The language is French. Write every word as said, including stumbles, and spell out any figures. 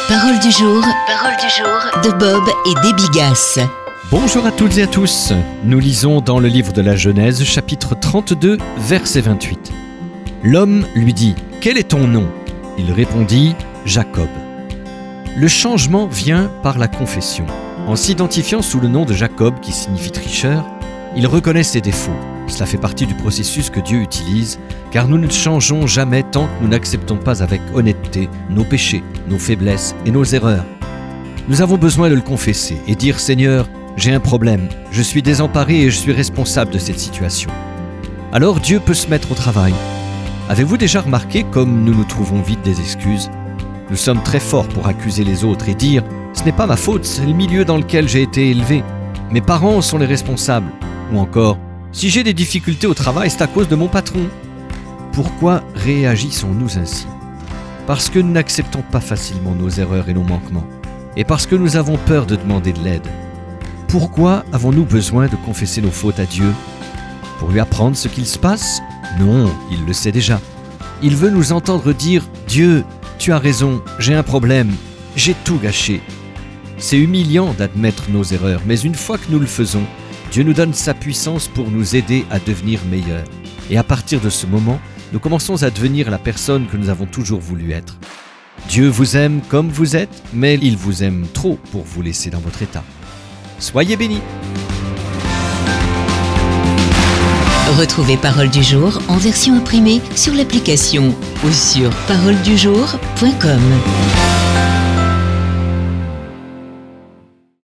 Parole du jour, parole du jour de Bob et Debbie Gass. Bonjour à toutes et à tous. Nous lisons dans le livre de la Genèse, chapitre trente-deux, verset vingt-huit. L'homme lui dit « Quel est ton nom ?» Il répondit « Jacob ». Le changement vient par la confession. En s'identifiant sous le nom de Jacob, qui signifie tricheur, il reconnaît ses défauts. Cela fait partie du processus que Dieu utilise, car nous ne changeons jamais tant que nous n'acceptons pas avec honnêteté nos péchés, nos faiblesses et nos erreurs. Nous avons besoin de le confesser et dire « Seigneur, j'ai un problème, je suis désemparé et je suis responsable de cette situation. » Alors Dieu peut se mettre au travail. Avez-vous déjà remarqué comme nous nous trouvons vite des excuses ? Nous sommes très forts pour accuser les autres et dire « Ce n'est pas ma faute, c'est le milieu dans lequel j'ai été élevé. Mes parents sont les responsables. » Ou encore « Si j'ai des difficultés au travail, c'est à cause de mon patron. » Pourquoi réagissons-nous ainsi ? Parce que nous n'acceptons pas facilement nos erreurs et nos manquements. Et parce que nous avons peur de demander de l'aide. Pourquoi avons-nous besoin de confesser nos fautes à Dieu ? Pour lui apprendre ce qu'il se passe ? Non, il le sait déjà. Il veut nous entendre dire « Dieu, tu as raison, j'ai un problème, j'ai tout gâché. » C'est humiliant d'admettre nos erreurs, mais une fois que nous le faisons, Dieu nous donne sa puissance pour nous aider à devenir meilleurs. Et à partir de ce moment, nous commençons à devenir la personne que nous avons toujours voulu être. Dieu vous aime comme vous êtes, mais il vous aime trop pour vous laisser dans votre état. Soyez bénis. Retrouvez Parole du jour en version imprimée sur l'application ou sur parole du jour point com.